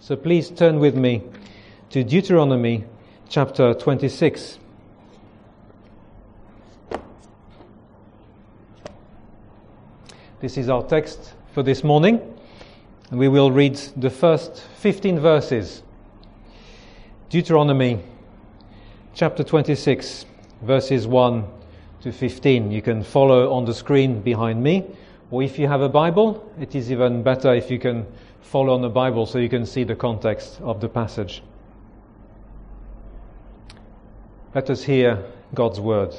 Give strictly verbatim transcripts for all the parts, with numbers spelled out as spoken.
So please turn with me to Deuteronomy chapter twenty-six. This is our text for this morning, and we will read the first fifteen verses. Deuteronomy chapter twenty-six, verses one to fifteen. You can follow on the screen behind me, or if you have a Bible, it is even better if you can follow on the Bible so you can see the context of the passage. Let us hear God's word.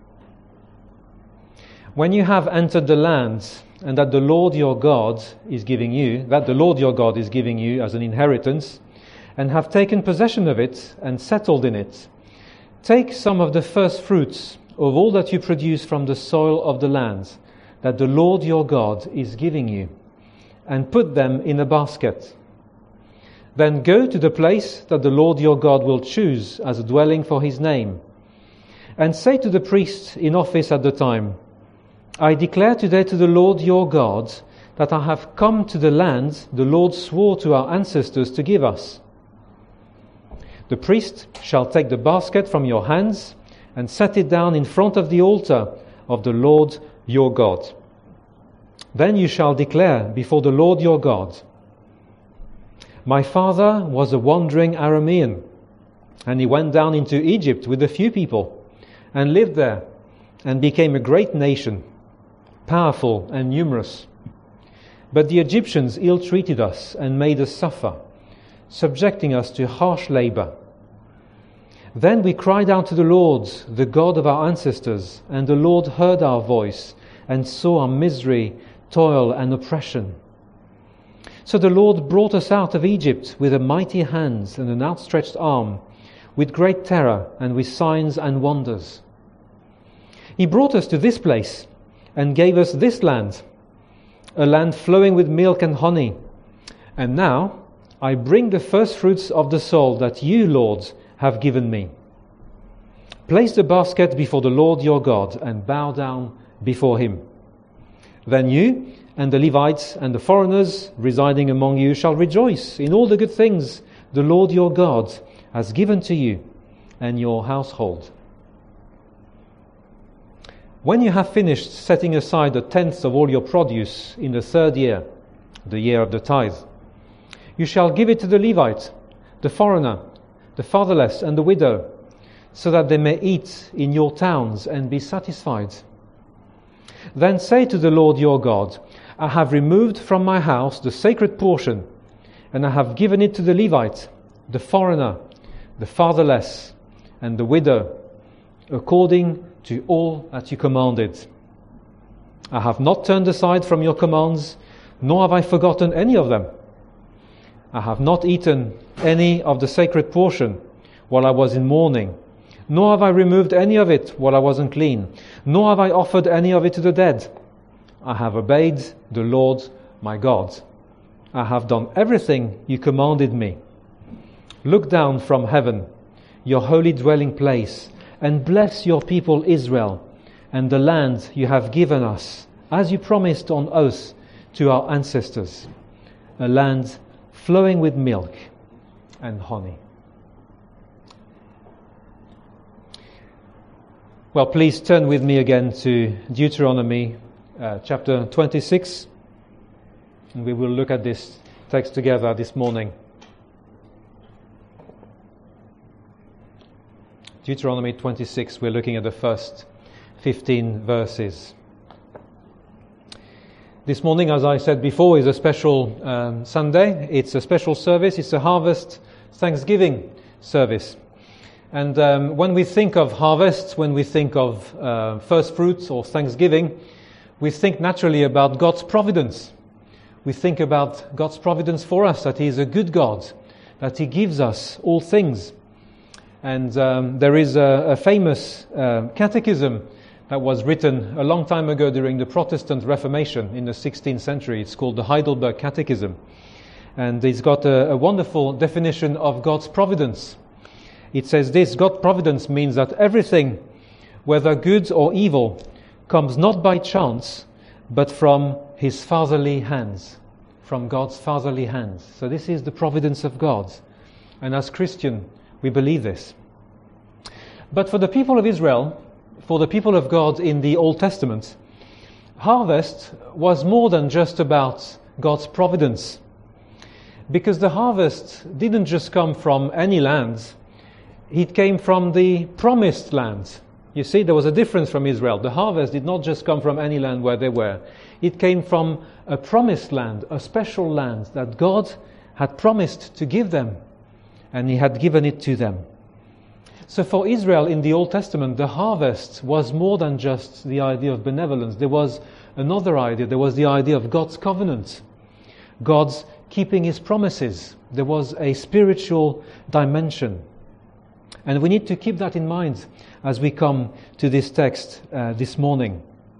When you have entered the land, and that the Lord your God is giving you, that the Lord your God is giving you as an inheritance, and have taken possession of it and settled in it, take some of the first fruits of all that you produce from the soil of the land that the Lord your God is giving you, and put them in a basket. Then go to the place that the Lord your God will choose as a dwelling for his name, and say to the priest in office at the time, I declare today to the Lord your God that I have come to the land the Lord swore to our ancestors to give us. The priest shall take the basket from your hands and set it down in front of the altar of the Lord your God. Then you shall declare before the Lord your God, my father was a wandering Aramean, and he went down into Egypt with a few people, and lived there, and became a great nation, powerful and numerous. But the Egyptians ill-treated us and made us suffer, subjecting us to harsh labor. Then we cried out to the Lord, the God of our ancestors, and the Lord heard our voice and saw our misery, toil, and oppression. So the Lord brought us out of Egypt with a mighty hand and an outstretched arm, with great terror and with signs and wonders. He brought us to this place and gave us this land, a land flowing with milk and honey. And now I bring the first fruits of the soil that you, Lord, have given me. Place the basket before the Lord your God and bow down before him. Then you and the Levites and the foreigners residing among you shall rejoice in all the good things the Lord your God has given to you and your household. When you have finished setting aside a tenth of all your produce in the third year, the year of the tithe, you shall give it to the Levite, the foreigner, the fatherless, and the widow, so that they may eat in your towns and be satisfied. Then say to the Lord your God, I have removed from my house the sacred portion, and I have given it to the Levite, the foreigner, the fatherless, and the widow, according to all that you commanded. I have not turned aside from your commands, nor have I forgotten any of them. I have not eaten any of the sacred portion while I was in mourning, nor have I removed any of it while I was unclean, nor have I offered any of it to the dead. I have obeyed the Lord my God. I have done everything you commanded me. Look down from heaven, your holy dwelling place, and bless your people Israel, and the land you have given us, as you promised on oath to our ancestors, a land flowing with milk and honey. Well, please turn with me again to Deuteronomy uh, chapter twenty-six, and we will look at this text together this morning. Deuteronomy twenty-six, we're looking at the first fifteen verses. This morning, as I said before, is a special um, Sunday. It's a special service. It's a harvest Thanksgiving service. And um, when we think of harvest, when we think of uh, first fruits or Thanksgiving, we think naturally about God's providence. We think about God's providence for us, that He is a good God, that He gives us all things. And um, there is a, a famous uh, catechism that was written a long time ago during the Protestant Reformation in the sixteenth century. It's called the Heidelberg Catechism. And it's got a, a wonderful definition of God's providence. It says this: God's providence means that everything, whether good or evil, comes not by chance, but from His fatherly hands. from God's fatherly hand. So this is the providence of God. And as Christian, we believe this. But for the people of Israel, for the people of God in the Old Testament, harvest was more than just about God's providence. Because the harvest didn't just come from any land, it came from the promised land. You see, there was a difference from Israel. The harvest did not just come from any land where they were. It came from a promised land, a special land that God had promised to give them, and He had given it to them. So for Israel in the Old Testament, the harvest was more than just the idea of benevolence. There was another idea. There was the idea of God's covenant, God's keeping His promises. There was a spiritual dimension. And we need to keep that in mind as we come to this text uh, this morning.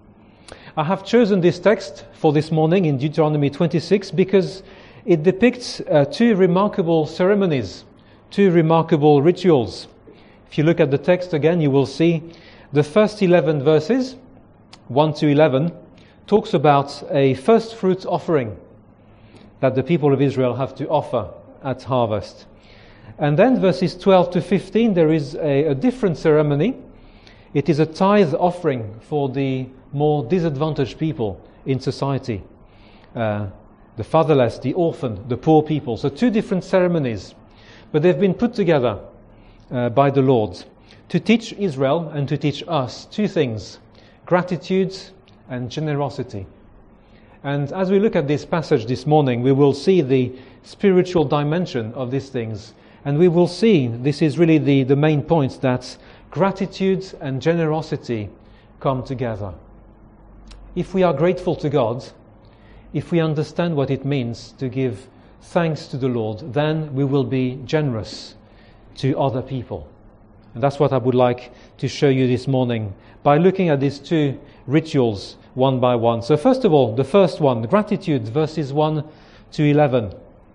I have chosen this text for this morning in Deuteronomy twenty-six because it depicts uh, two remarkable ceremonies, two remarkable rituals. If you look at the text again, you will see the first eleven verses, one to eleven, talks about a first fruits offering that the people of Israel have to offer at harvest. And then verses twelve to fifteen, there is a, a different ceremony. It is a tithe offering for the more disadvantaged people in society. Uh, the fatherless, the orphan, the poor people. So two different ceremonies. But they've been put together uh, by the Lord to teach Israel and to teach us two things: gratitude and generosity. And as we look at this passage this morning, we will see the spiritual dimension of these things. And we will see, this is really the, the main point, that gratitude and generosity come together. If we are grateful to God, if we understand what it means to give thanks to the Lord, then we will be generous to other people. And that's what I would like to show you this morning by looking at these two rituals one by one. So first of all, the first one, gratitude, verses one to eleven.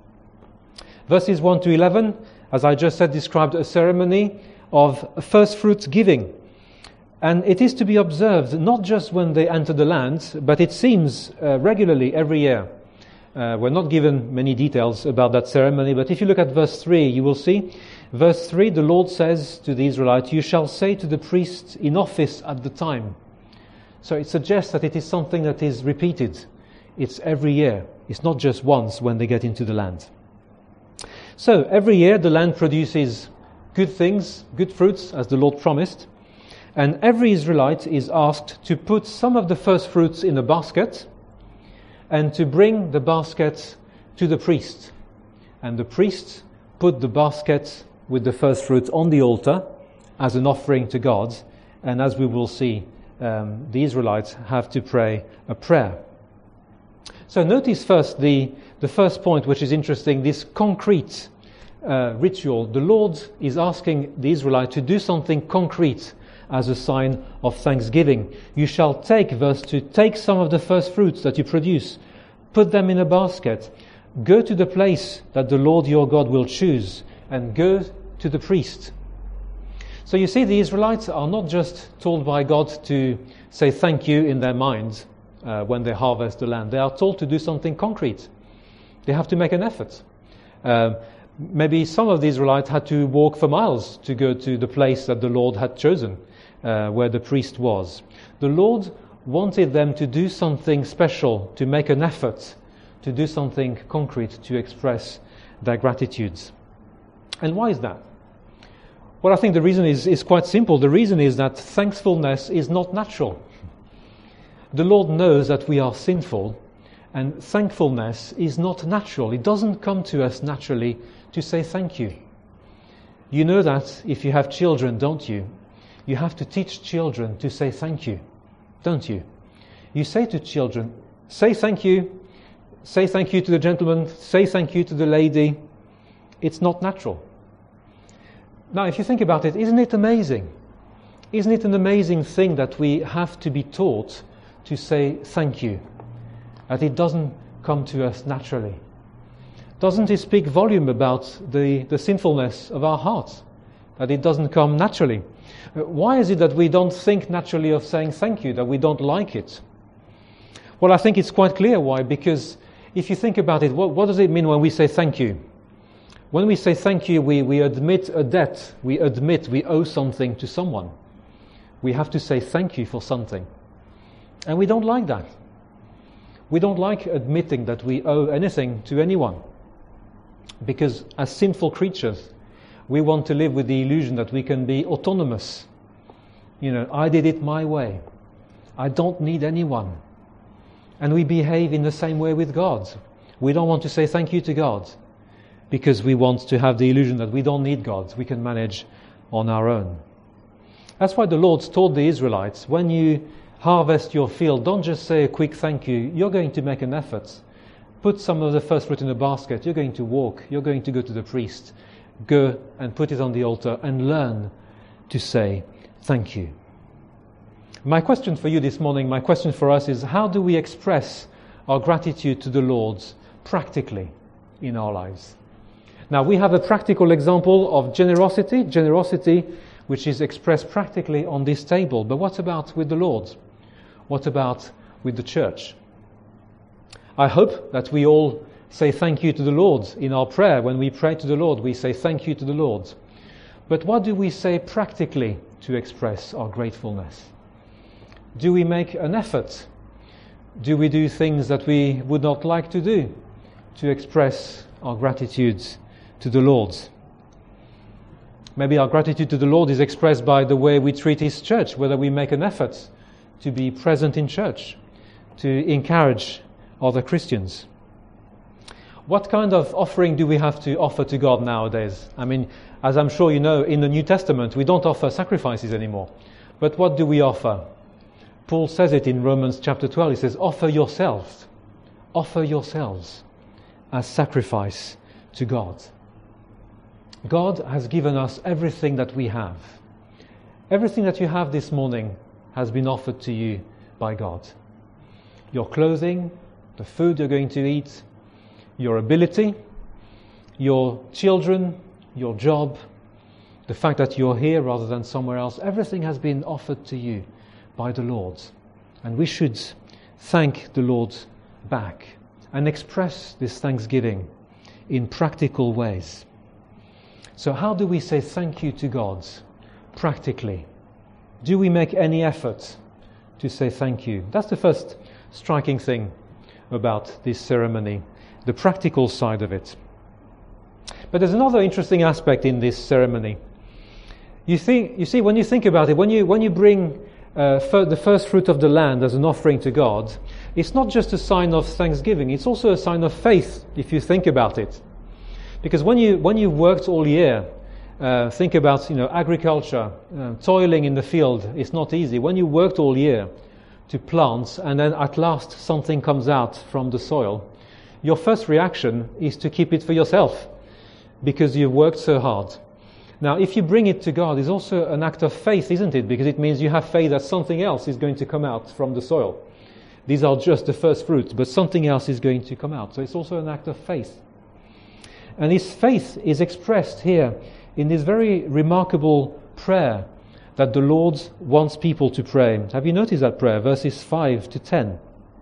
Verses one to eleven, as I just said, described a ceremony of first fruits giving. And it is to be observed not just when they enter the land, but it seems uh, regularly every year. Uh, we're not given many details about that ceremony, but if you look at verse three, you will see, verse three, the Lord says to the Israelites, "You shall say to the priest in office at the time." So it suggests that it is something that is repeated. It's every year. It's not just once when they get into the land. So every year the land produces good things, good fruits, as the Lord promised. And every Israelite is asked to put some of the first fruits in a basket and to bring the basket to the priest. And the priest put the basket with the first fruits on the altar as an offering to God. And as we will see, um, the Israelites have to pray a prayer. So notice first the, the first point, which is interesting, this concrete uh, ritual. The Lord is asking the Israelites to do something concrete as a sign of thanksgiving. You shall take, verse two, take some of the first fruits that you produce, put them in a basket, go to the place that the Lord your God will choose, and go to the priest. So you see, the Israelites are not just told by God to say thank you in their minds uh, when they harvest the land. They are told to do something concrete. They have to make an effort. Uh, maybe some of the Israelites had to walk for miles to go to the place that the Lord had chosen, uh, where the priest was. The Lord wanted them to do something special, to make an effort, to do something concrete, to express their gratitudes. And why is that? Well, I think the reason is, is quite simple. The reason is that thankfulness is not natural. The Lord knows that we are sinful, and thankfulness is not natural. It doesn't come to us naturally to say thank you. You know that if you have children, don't you? You have to teach children to say thank you, don't you? You say to children, say thank you, say thank you to the gentleman, say thank you to the lady. It's not natural. Now, if you think about it, isn't it amazing? Isn't it an amazing thing that we have to be taught to say thank you? That it doesn't come to us naturally. Doesn't it speak volume about the, the sinfulness of our hearts? That it doesn't come naturally. Why is it that we don't think naturally of saying thank you, that we don't like it? Well, I think it's quite clear why. Because if you think about it, what, what does it mean when we say thank you? When we say thank you, we, we admit a debt. We admit we owe something to someone. We have to say thank you for something. And we don't like that. We don't like admitting that we owe anything to anyone. Because as sinful creatures, we want to live with the illusion that we can be autonomous. You know, I did it my way. I don't need anyone. And we behave in the same way with God. We don't want to say thank you to God because we want to have the illusion that we don't need God. We can manage on our own. That's why the Lord told the Israelites, when you harvest your field, don't just say a quick thank you. You're going to make an effort. Put some of the first fruit in a basket. You're going to walk. You're going to go to the priest. Go and put it on the altar and learn to say thank you. My question for you this morning, my question for us is, how do we express our gratitude to the Lord practically in our lives? Now, we have a practical example of generosity, generosity which is expressed practically on this table. But what about with the Lord? What about with the church? I hope that we all say thank you to the Lord in our prayer. When we pray to the Lord, we say thank you to the Lord. But what do we say practically to express our gratefulness? Do we make an effort? Do we do things that we would not like to do to express our gratitude to the Lord? Maybe our gratitude to the Lord is expressed by the way we treat His church, whether we make an effort to be present in church, to encourage other Christians. What kind of offering do we have to offer to God nowadays? I mean, as I'm sure you know, in the New Testament, we don't offer sacrifices anymore. But what do we offer? Paul says it in Romans chapter twelve. He says, offer yourselves, offer yourselves as sacrifice to God. God has given us everything that we have. Everything that you have this morning has been offered to you by God. Your clothing, the food you're going to eat, your ability, your children, your job, the fact that you're here rather than somewhere else, everything has been offered to you by the Lord. And we should thank the Lord back and express this thanksgiving in practical ways. So how do we say thank you to God practically? Do we make any effort to say thank you? That's the first striking thing about this ceremony, the practical side of it. But there's another interesting aspect in this ceremony. You think, you see, when you think about it, when you when you bring uh, fir- the first fruit of the land as an offering to God, it's not just a sign of thanksgiving; it's also a sign of faith. If you think about it, because when you when you've worked all year, uh, think about you know agriculture, uh, toiling in the field. It's not easy. When you worked all year to plant, and then at last something comes out from the soil, your first reaction is to keep it for yourself, because you've worked so hard. Now, if you bring it to God, it's also an act of faith, isn't it? Because it means you have faith that something else is going to come out from the soil. These are just the first fruits, but something else is going to come out. So it's also an act of faith. And this faith is expressed here in this very remarkable prayer that the Lord wants people to pray. Have you noticed that prayer? Verses five to ten.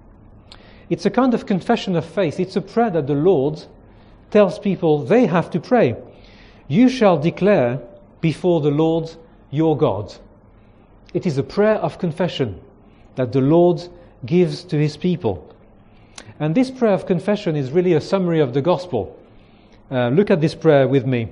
It's a kind of confession of faith. It's a prayer that the Lord tells people they have to pray. You shall declare before the Lord your God. It is a prayer of confession that the Lord gives to His people. And this prayer of confession is really a summary of the gospel. Uh, look at this prayer with me.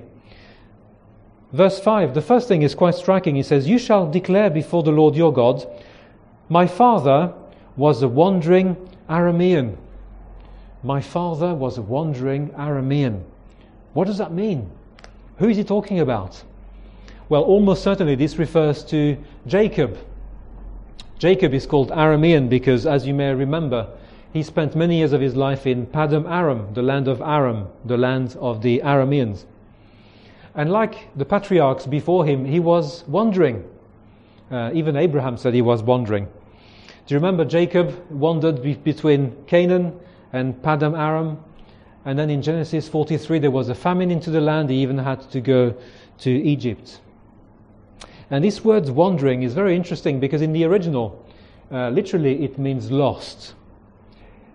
Verse five, the first thing is quite striking. He says, you shall declare before the Lord your God, my father was a wandering Aramean. My father was a wandering Aramean. What does that mean? Who is he talking about? Well, almost certainly this refers to Jacob. Jacob is called Aramean because, as you may remember, he spent many years of his life in Padam Aram, the land of Aram, the land of the Arameans. And like the patriarchs before him, he was wandering. Uh, even Abraham said he was wandering. Do you remember Jacob wandered be- between Canaan and Padam Aram? And then in Genesis forty-three there was a famine into the land. He even had to go to Egypt. And this word wandering is very interesting because in the original, uh, literally it means lost.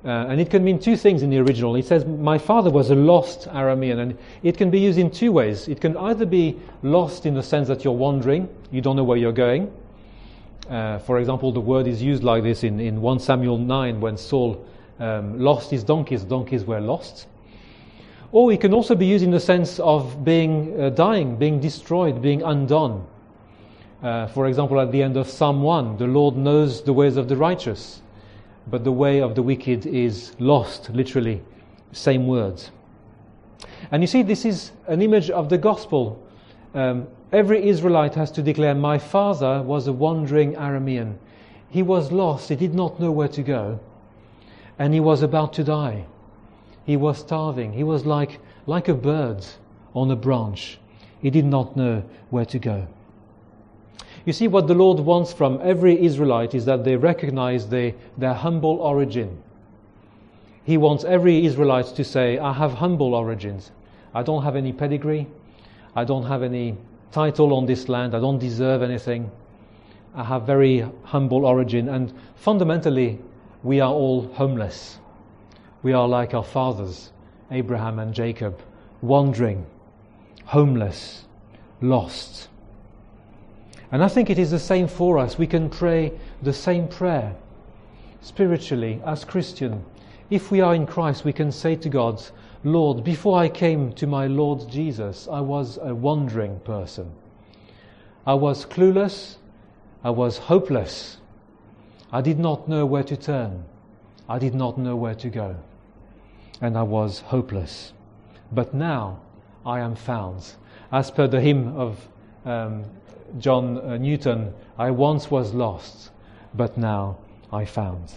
Uh, and it can mean two things in the original. It says, my father was a lost Aramean. And it can be used in two ways. It can either be lost in the sense that you're wandering, you don't know where you're going. Uh, for example, the word is used like this in, in First Samuel nine when Saul um, lost his donkeys. Donkeys were lost. Or it can also be used in the sense of being uh, dying, being destroyed, being undone. Uh, for example, at the end of Psalm one, the Lord knows the ways of the righteous, but the way of the wicked is lost, literally, same words. And you see, this is an image of the gospel. Um, every Israelite has to declare, my father was a wandering Aramean. He was lost, he did not know where to go, and he was about to die. He was starving, he was like, like a bird on a branch. He did not know where to go. You see, what the Lord wants from every Israelite is that they recognize their, their humble origin. He wants every Israelite to say, I have humble origins. I don't have any pedigree. I don't have any title on this land. I don't deserve anything. I have very humble origin. And fundamentally, we are all homeless. We are like our fathers, Abraham and Jacob, wandering, homeless, lost. And I think it is the same for us. We can pray the same prayer spiritually as Christian. If we are in Christ, we can say to God, Lord, before I came to my Lord Jesus, I was a wandering person. I was clueless. I was hopeless. I did not know where to turn. I did not know where to go. And I was hopeless. But now I am found. As per the hymn of um, John uh, Newton, I once was lost, but now I found.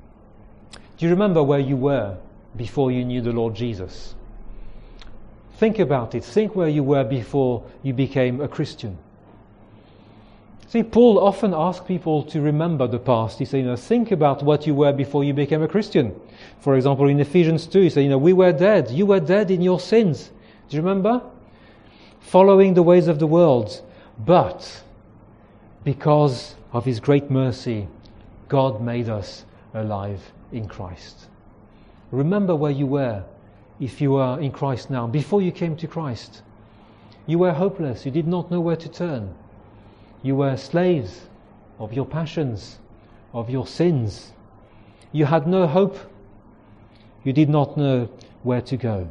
Do you remember where you were before you knew the Lord Jesus? Think about it. Think where you were before you became a Christian. See, Paul often asks people to remember the past. He says, you know, think about what you were before you became a Christian. For example, in Ephesians two, he says, you know, we were dead. You were dead in your sins. Do you remember? Following the ways of the world. But because of His great mercy, God made us alive in Christ. Remember where you were if you are in Christ now. Before you came to Christ, you were hopeless. You did not know where to turn. You were slaves of your passions, of your sins. You had no hope. You did not know where to go.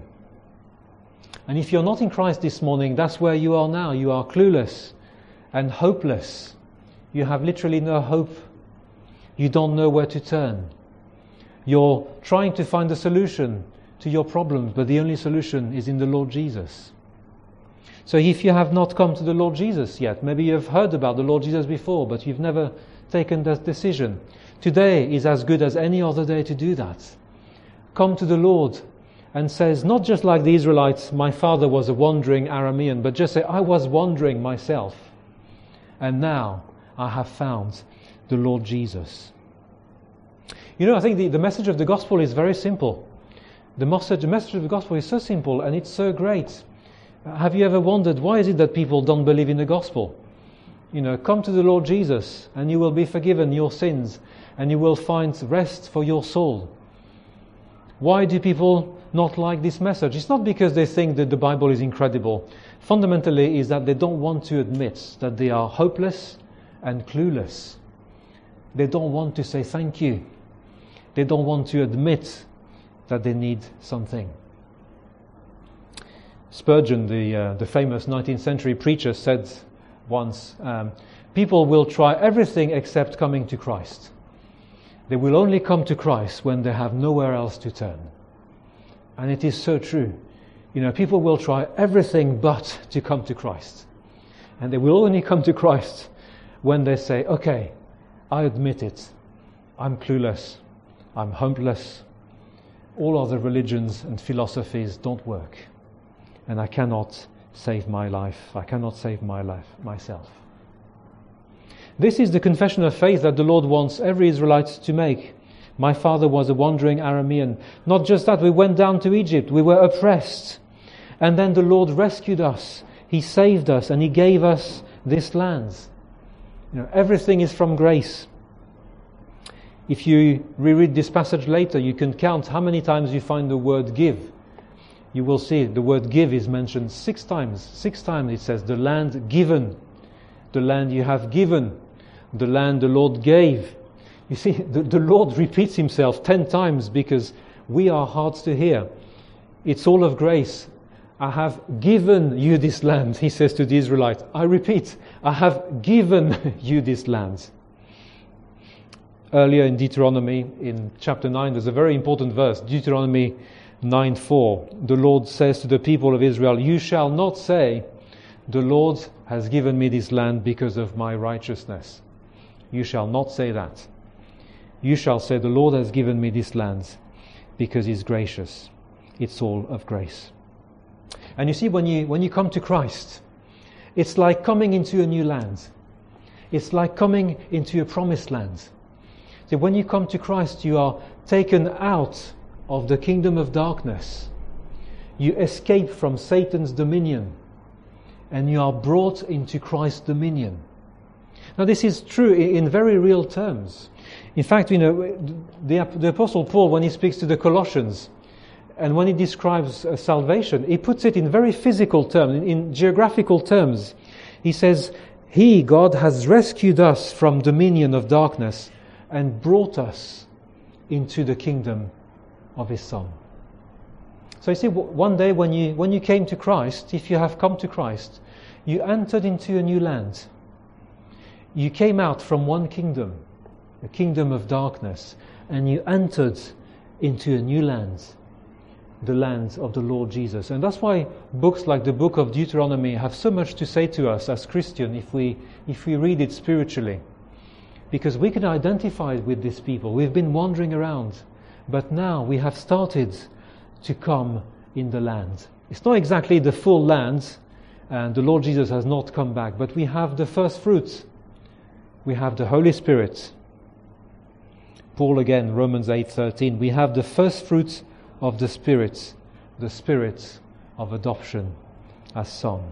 And if you're not in Christ this morning, that's where you are now. You are clueless and hopeless. You have literally no hope. You don't know where to turn. You're trying to find a solution to your problems, but the only solution is in the Lord Jesus. So if you have not come to the Lord Jesus yet, maybe you've heard about the Lord Jesus before, but you've never taken that decision. Today is as good as any other day to do that. Come to the Lord and says, not just like the Israelites, my father was a wandering Aramean, but just say, I was wandering myself. And now I have found the Lord Jesus. You know, I think the, the message of the gospel is very simple. The message, the message of the gospel is so simple and it's so great. Uh, have you ever wondered why is it that people don't believe in the gospel? You know, come to the Lord Jesus and you will be forgiven your sins and you will find rest for your soul. Why do people not like this message? It's not because they think that the Bible is incredible. Fundamentally, is that they don't want to admit that they are hopeless and clueless. They don't want to say thank you. They don't want to admit that they need something. Spurgeon, the uh, the famous nineteenth century preacher, said once, um, people will try everything except coming to Christ. They will only come to Christ when they have nowhere else to turn. And it is so true. You know, people will try everything but to come to Christ. And they will only come to Christ when they say, okay, I admit it. I'm clueless. I'm hopeless. All other religions and philosophies don't work. And I cannot save my life. I cannot save my life myself. This is the confession of faith that the Lord wants every Israelite to make. My father was a wandering Aramean. Not just that, we went down to Egypt. We were oppressed. And then the Lord rescued us. He saved us and He gave us this land. You know, everything is from grace. If you reread this passage later, you can count how many times you find the word give. You will see the word give is mentioned six times. Six times it says, the land given, the land you have given, the land the Lord gave. You see, the, the Lord repeats himself ten times because we are hard to hear. It's all of grace. I have given you this land, he says to the Israelites. I repeat, I have given you this land. Earlier in Deuteronomy, in chapter nine, there's a very important verse, Deuteronomy nine four. The Lord says to the people of Israel, you shall not say, the Lord has given me this land because of my righteousness. You shall not say that. You shall say, the Lord has given me this land because he's gracious. It's all of grace. And you see, when you when you come to Christ, it's like coming into a new land. It's like coming into a promised land. So when you come to Christ, you are taken out of the kingdom of darkness. You escape from Satan's dominion, and you are brought into Christ's dominion. Now, this is true in very real terms. In fact, you know, the, the Apostle Paul, when he speaks to the Colossians, and when he describes uh, salvation, he puts it in very physical terms, in, in geographical terms. He says, He, God, has rescued us from dominion of darkness and brought us into the kingdom of His Son. So you see, one day when you when you came to Christ, if you have come to Christ, you entered into a new land. You came out from one kingdom, the kingdom of darkness, and you entered into a new land, the land of the Lord Jesus. And that's why books like the book of Deuteronomy have so much to say to us as Christians if we if we read it spiritually. Because we can identify with these people. We've been wandering around, but now we have started to come in the land. It's not exactly the full land, and the Lord Jesus has not come back, but we have the first fruits. We have the Holy Spirit. Paul again, Romans eight thirteen, we have the first fruits of the Spirit, the Spirit of adoption as son.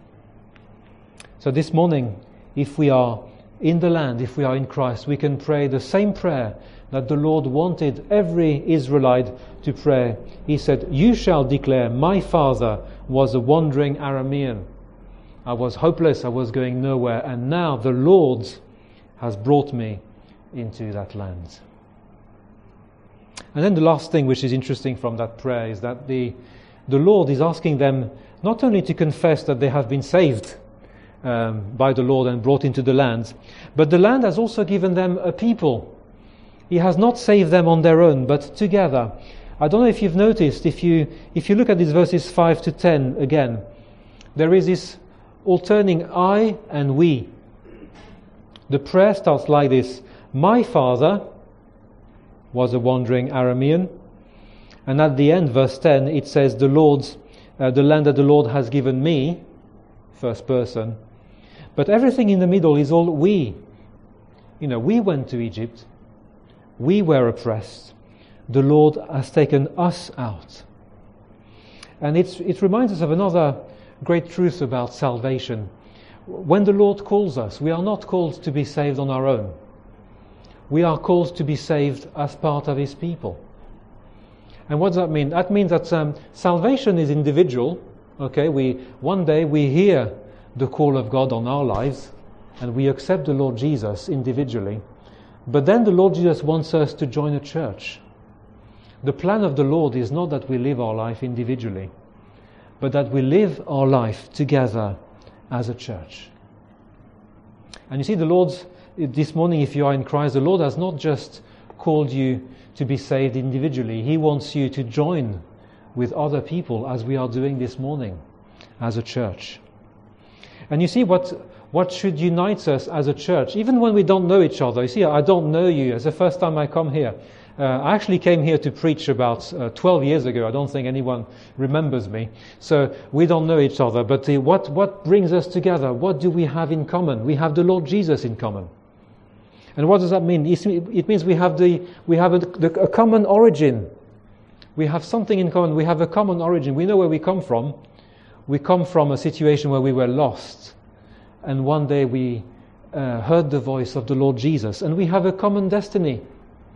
So this morning, if we are in the land, if we are in Christ, we can pray the same prayer that the Lord wanted every Israelite to pray. He said, you shall declare, my father was a wandering Aramean. I was hopeless, I was going nowhere, and now the Lord has brought me into that land. And then the last thing which is interesting from that prayer is that the, the Lord is asking them not only to confess that they have been saved um, by the Lord and brought into the land, but the land has also given them a people. He has not saved them on their own, but together. I don't know if you've noticed, if you if you look at these verses five to ten again, there is this alternating I and we. The prayer starts like this: my father was a wandering Aramean, and at the end, verse ten, it says, "The Lord's, uh, the land that the Lord has given me," first person. But everything in the middle is all we. You know, we went to Egypt. We were oppressed. The Lord has taken us out. And it's, it reminds us of another great truth about salvation. When the Lord calls us, we are not called to be saved on our own. We are called to be saved as part of His people. And what does that mean? That means that um, salvation is individual. Okay, we one day we hear the call of God on our lives, and we accept the Lord Jesus individually. But then the Lord Jesus wants us to join a church. The plan of the Lord is not that we live our life individually, but that we live our life together as a church. And you see, the Lord, this morning, if you are in Christ, the Lord has not just called you to be saved individually. He wants you to join with other people, as we are doing this morning as a church. And you see, what what should unite us as a church, even when we don't know each other. You see, I don't know you. It's the first time I come here. Uh, I actually came here to preach about uh, twelve years ago. I don't think anyone remembers me. So we don't know each other. But the, what, what brings us together? What do we have in common? We have the Lord Jesus in common. And what does that mean? It means we have the we have a, the, a common origin. We have something in common. We have a common origin. We know where we come from. We come from a situation where we were lost. And one day we uh, heard the voice of the Lord Jesus. And we have a common destiny.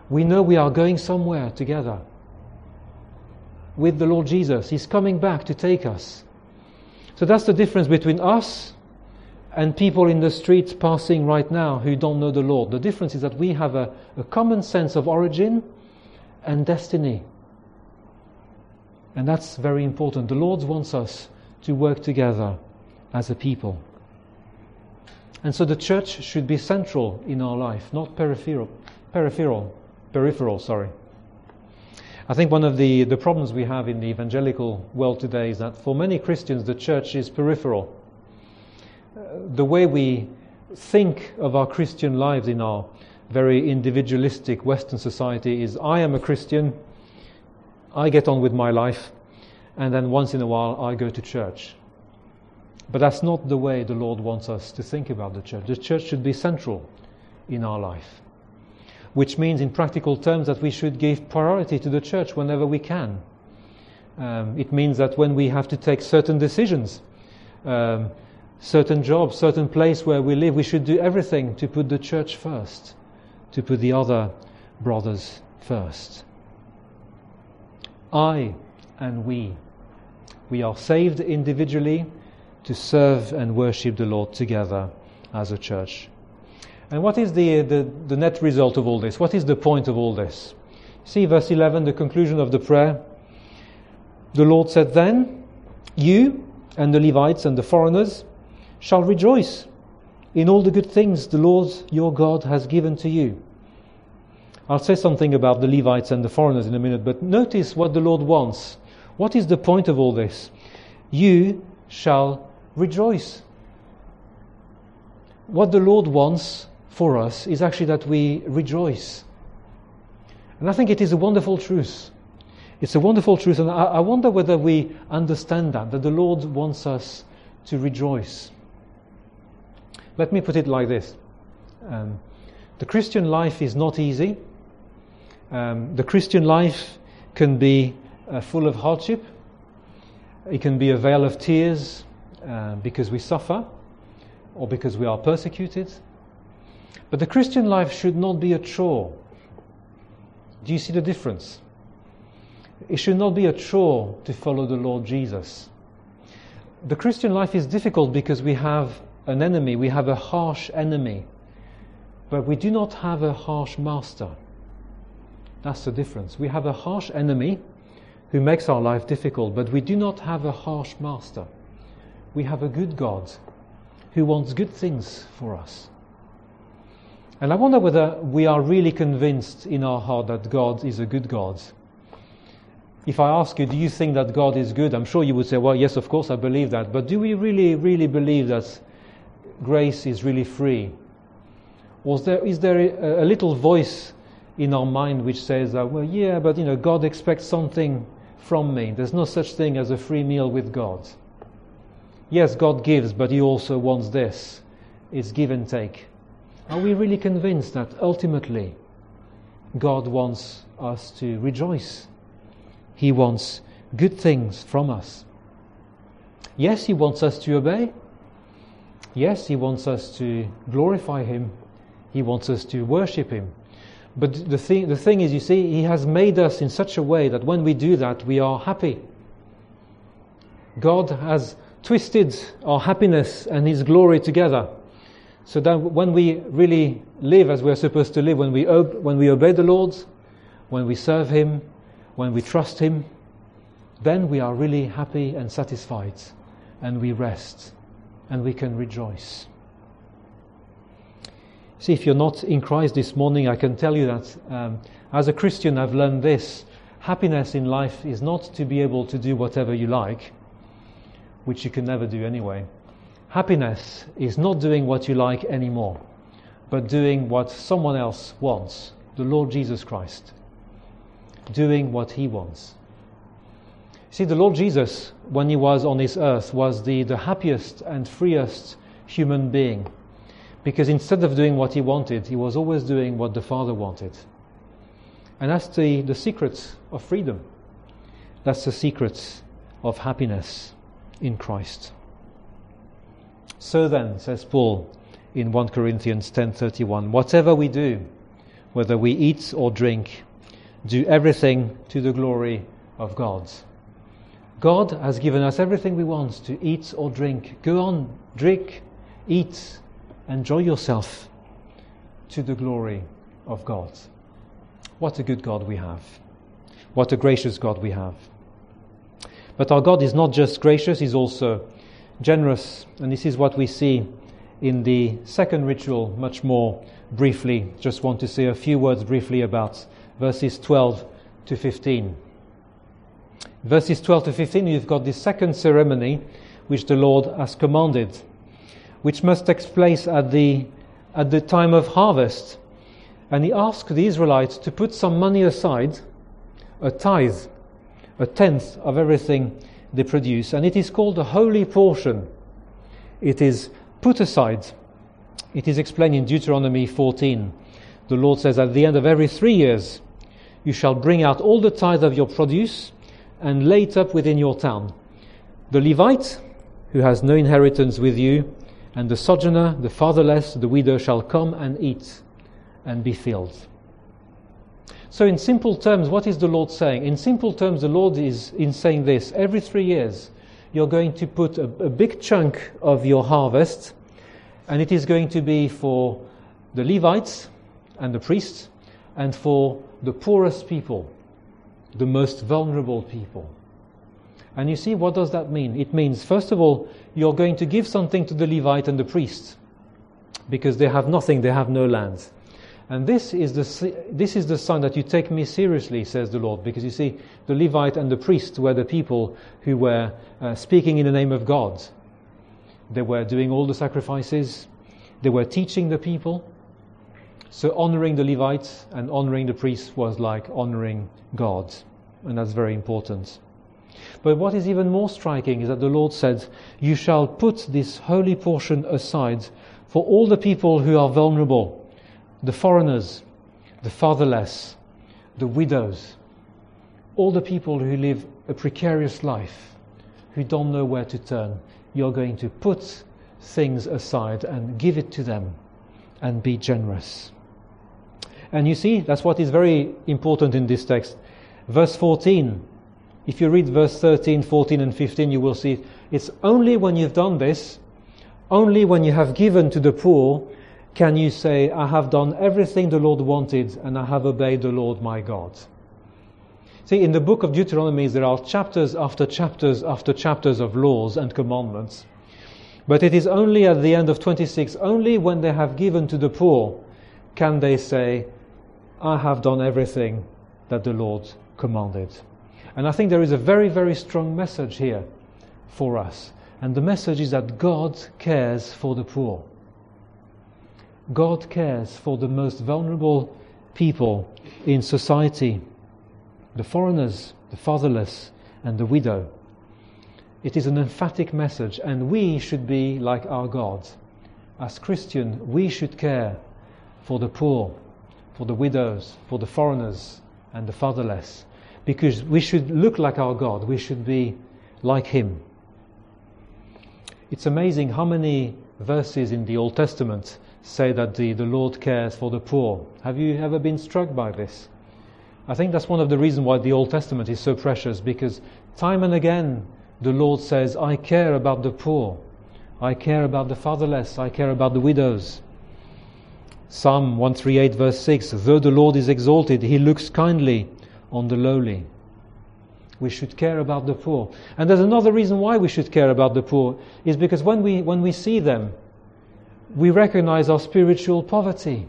We know we are going somewhere together with the Lord Jesus. He's coming back to take us. So that's the difference between us and people in the streets passing right now who don't know the Lord. The difference is that we have a, a common sense of origin and destiny. And that's very important. The Lord wants us to work together as a people. And so the church should be central in our life, not peripheral. Peripheral. Peripheral, sorry. I think one of the, the problems we have in the evangelical world today is that for many Christians the church is peripheral. Uh, the way we think of our Christian lives in our very individualistic Western society is, I am a Christian, I get on with my life, and then once in a while I go to church. But that's not the way the Lord wants us to think about the church. The church should be central in our life, which means in practical terms that we should give priority to the church whenever we can. Um, it means that when we have to take certain decisions, um, certain jobs, certain place where we live, we should do everything to put the church first, to put the other brothers first. I and we, we are saved individually to serve and worship the Lord together as a church. And what is the, the, the net result of all this? What is the point of all this? See verse eleven, the conclusion of the prayer. The Lord said, "Then you and the Levites and the foreigners shall rejoice in all the good things the Lord your God has given to you." I'll say something about the Levites and the foreigners in a minute, but notice what the Lord wants. What is the point of all this? You shall rejoice. What the Lord wants for us is actually that we rejoice. And I think it is a wonderful truth. It's a wonderful truth, and I, I wonder whether we understand that, that the Lord wants us to rejoice. Let me put it like this. Um, the Christian life is not easy. Um, the Christian life can be uh, full of hardship. It can be a vale of tears uh, because we suffer or because we are persecuted. But the Christian life should not be a chore. Do you see the difference? It should not be a chore to follow the Lord Jesus. The Christian life is difficult because we have an enemy, we have a harsh enemy, but we do not have a harsh master. That's the difference. We have a harsh enemy who makes our life difficult, but we do not have a harsh master. We have a good God who wants good things for us. And I wonder whether we are really convinced in our heart that God is a good God. If I ask you, do you think that God is good? I'm sure you would say, well, yes, of course, I believe that. But do we really, really believe that grace is really free? Or is there, is there a, a little voice in our mind which says that, well, yeah, but you know, God expects something from me. There's no such thing as a free meal with God. Yes, God gives, but He also wants this. It's give and take. Are we really convinced that ultimately God wants us to rejoice? He wants good things from us. Yes, He wants us to obey. Yes, He wants us to glorify Him. He wants us to worship Him. But the thing, the thing is, you see, He has made us in such a way that when we do that, we are happy. God has twisted our happiness and His glory together, so that when we really live as we're supposed to live, when we ob- when we obey the Lord, when we serve Him, when we trust Him, then we are really happy and satisfied, and we rest, and we can rejoice. See, if you're not in Christ this morning, I can tell you that um, as a Christian I've learned this. Happiness in life is not to be able to do whatever you like, which you can never do anyway. Happiness is not doing what you like anymore, but doing what someone else wants, the Lord Jesus Christ. Doing what He wants. See, the Lord Jesus, when He was on this earth, was the, the happiest and freest human being. Because instead of doing what He wanted, He was always doing what the Father wanted. And that's the, the secret of freedom. That's the secret of happiness in Christ. So then, says Paul in First Corinthians ten thirty-one, whatever we do, whether we eat or drink, do everything to the glory of God. God has given us everything we want to eat or drink. Go on, drink, eat, enjoy yourself to the glory of God. What a good God we have. What a gracious God we have. But our God is not just gracious, He's also generous. And this is what we see in the second ritual much more briefly. Just want to say a few words briefly about verses twelve to fifteen. Verses twelve to fifteen, you've got this second ceremony which the Lord has commanded, which must take place at the, at the time of harvest. And He asked the Israelites to put some money aside, a tithe, a tenth of everything they produce. And it is called a holy portion. It is put aside. It is explained in Deuteronomy fourteen. The Lord says, at the end of every three years, you shall bring out all the tithe of your produce and lay it up within your town. The Levite, who has no inheritance with you, and the sojourner, the fatherless, the widow shall come and eat and be filled. So in simple terms, what is the Lord saying? In simple terms, the Lord is in saying this: every three years, you're going to put a, a big chunk of your harvest, and it is going to be for the Levites and the priests, and for the poorest people, the most vulnerable people. And you see, what does that mean? It means, first of all, you're going to give something to the Levite and the priest, because they have nothing, they have no land. And this is the this is the sign that you take me seriously, says the Lord, because you see, the Levite and the priest were the people who were uh, speaking in the name of God. They were doing all the sacrifices, they were teaching the people. So honoring the Levites and honoring the priests was like honoring God, and that's very important. But what is even more striking is that the Lord said, you shall put this holy portion aside for all the people who are vulnerable, the foreigners, the fatherless, the widows, all the people who live a precarious life, who don't know where to turn. You're going to put things aside and give it to them and be generous. And you see, that's what is very important in this text. Verse fourteen, if you read verse thirteen, fourteen and fifteen, you will see it's only when you've done this, only when you have given to the poor, can you say, I have done everything the Lord wanted and I have obeyed the Lord my God. See, in the book of Deuteronomy, there are chapters after chapters after chapters of laws and commandments. But it is only at the end of twenty-six, only when they have given to the poor, can they say, I have done everything that the Lord commanded. And I think there is a very, very strong message here for us. And the message is that God cares for the poor. God cares for the most vulnerable people in society, the foreigners, the fatherless, and the widow. It is an emphatic message, and we should be like our God. As Christians, we should care for the poor, for the widows, for the foreigners, and the fatherless, because we should look like our God. We should be like Him. It's amazing how many verses in the Old Testament say that the, the Lord cares for the poor. Have you ever been struck by this? I think that's one of the reasons why the Old Testament is so precious, because time and again the Lord says, I care about the poor, I care about the fatherless, I care about the widows. Psalm one thirty-eight verse six, though the Lord is exalted, He looks kindly on the lowly. We should care about the poor. And there's another reason why we should care about the poor, is because when we when we see them, we recognize our spiritual poverty.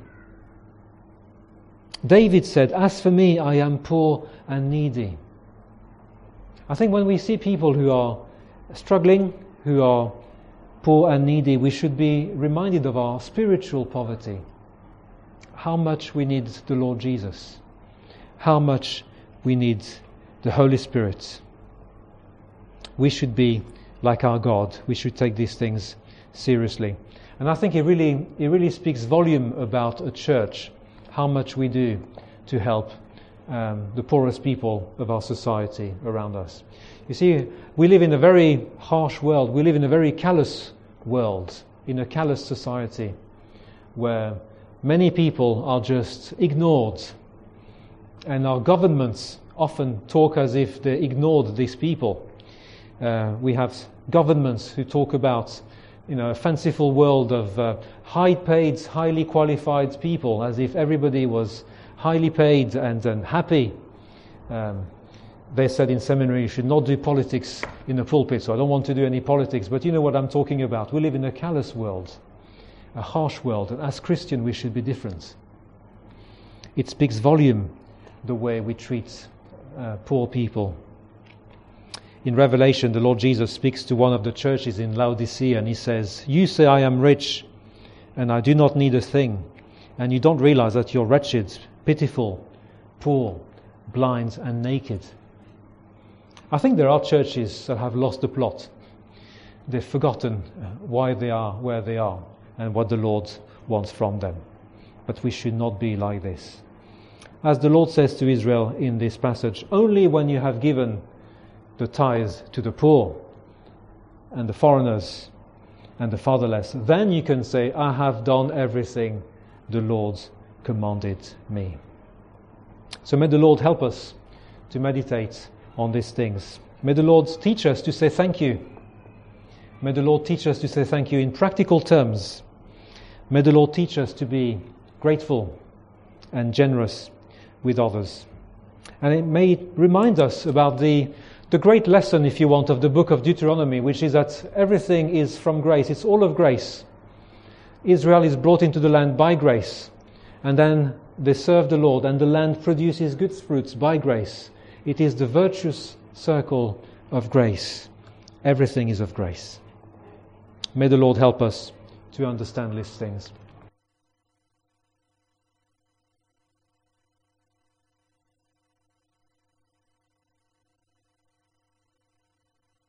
David said, as for me, I am poor and needy. I think when we see people who are struggling, who are poor and needy, we should be reminded of our spiritual poverty. How much we need the Lord Jesus. How much we need the Holy Spirit. We should be like our God. We should take these things seriously. And I think it really, it really speaks volume about a church, how much we do to help um, the poorest people of our society around us. You see, we live in a very harsh world. We live in a very callous world, in a callous society, where many people are just ignored, and our governments often talk as if they ignored these people. Uh, we have governments who talk about, you know, a fanciful world of uh, high-paid, highly qualified people, as if everybody was highly paid and, and happy. Um, they said in seminary you should not do politics in the pulpit, so I don't want to do any politics, but you know what I'm talking about. We live in a callous world, a harsh world, and as Christian we should be different. It speaks volume the way we treat uh, poor people. In Revelation, the Lord Jesus speaks to one of the churches in Laodicea, and he says, "You say I am rich and I do not need a thing, and you don't realize that you're wretched, pitiful, poor, blind and naked." I think there are churches that have lost the plot. They've forgotten why they are where they are and what the Lord wants from them. But we should not be like this. As the Lord says to Israel in this passage, only when you have given the tithes to the poor and the foreigners and the fatherless, then you can say, I have done everything the Lord commanded me. So may the Lord help us to meditate on these things. May the Lord teach us to say thank you. May the Lord teach us to say thank you in practical terms. May the Lord teach us to be grateful and generous with others. And it may remind us about the, the great lesson, if you want, of the book of Deuteronomy, which is that everything is from grace. It's all of grace. Israel is brought into the land by grace, and then they serve the Lord, and the land produces good fruits by grace. It is the virtuous circle of grace. Everything is of grace. May the Lord help us to understand these things.